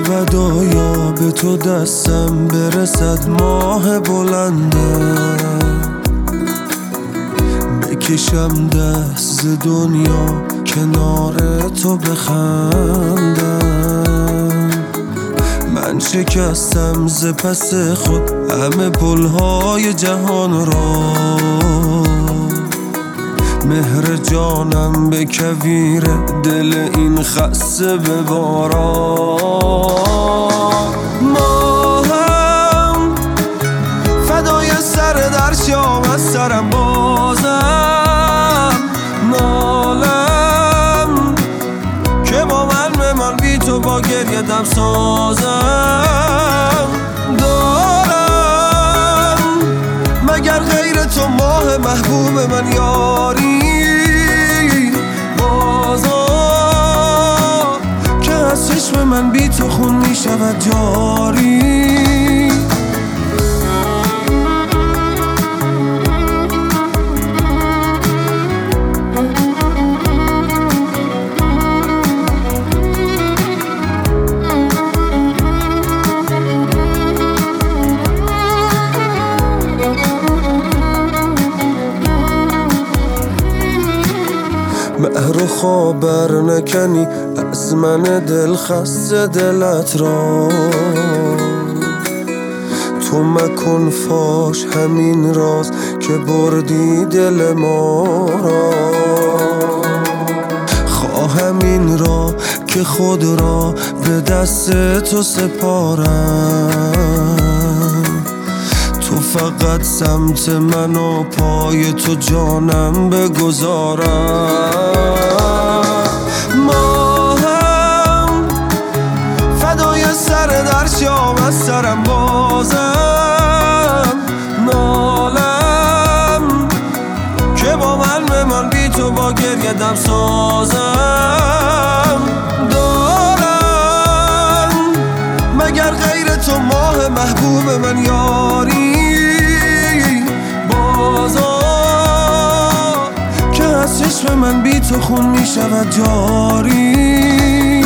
ودایا به تو دستم برسد ماه بلنده، بکشم دست ز دنیا کنار تو بخندم. من شکستم ز پس خود همه پلهای جهان را، مهر جانم به کویر دل این خسته ببارا. ماهم فدای سر در شام از سرم بازم نالم که با من بمان بی تو با گریه دم سازم. دارم مگر غیر تو ماه محبوب من یاری بازا که از چشم من بی تو خون می شود جاری. مهر و خبر نکنی از من دل خسته دلت را، تو مکن فاش همین راز که بردی دل ما را. خواهم این را که خود را به دست تو سپارم، تو فقط سمت من و پای تو جانم بگذارم. ماهم فدای سر در شام از سرم بازم نالم که با من بمان بی تو با گریه دم سازم. دارم مگر غیر تو ماه محبوب من یاری بازا که از چشم من بی تو خون می شود جاری.